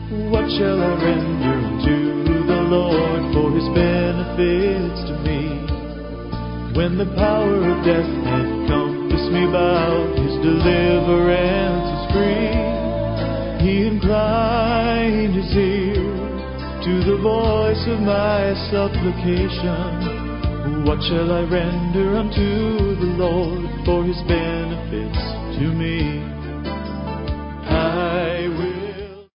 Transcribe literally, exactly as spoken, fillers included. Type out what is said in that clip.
What shall I render unto the Lord for His benefits to me? When the power of death had compassed me about, His deliverance is free. He inclined His ear to the voice of my supplication. What shall I render unto the Lord for His benefits to me?